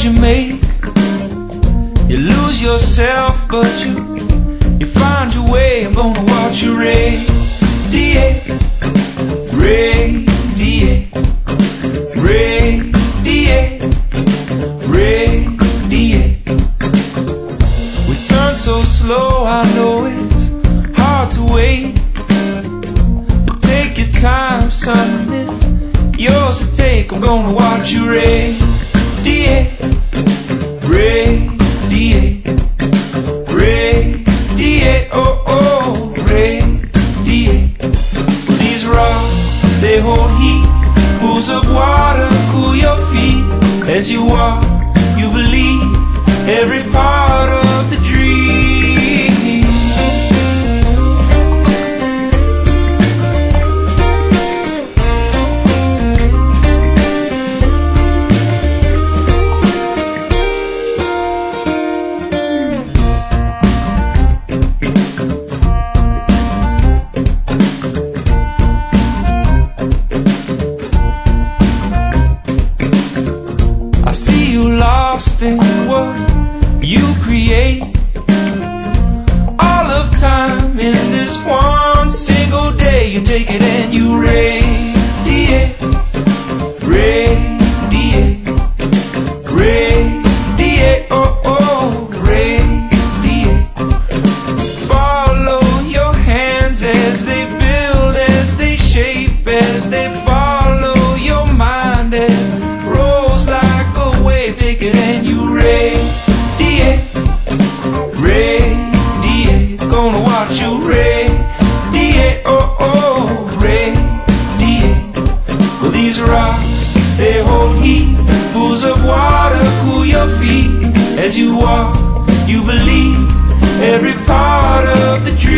you make. You lose yourself, but you find your way. I'm gonna watch you radiate, radiate, radiate, radiate. We turn so slow, I know it's hard to wait, but take your time, son, it's yours to take. I'm gonna watch you radiate, radiate, radiate, oh, oh, radiate. These rocks, they hold heat, pools of water cool your feet. As you walk, you believe every part of the dream. I see you lost in what you create. All of time in this one single day. You take it and you radiate, radiate, radiate, oh, oh, radiate. Follow your hands as they build, as they shape, as they follow your mind. Take it and you radiate, radiate. Gonna watch you radiate, oh, oh, radiate. Well, these rocks, they hold heat, pools of water cool your feet. As you walk, you believe every part of the dream.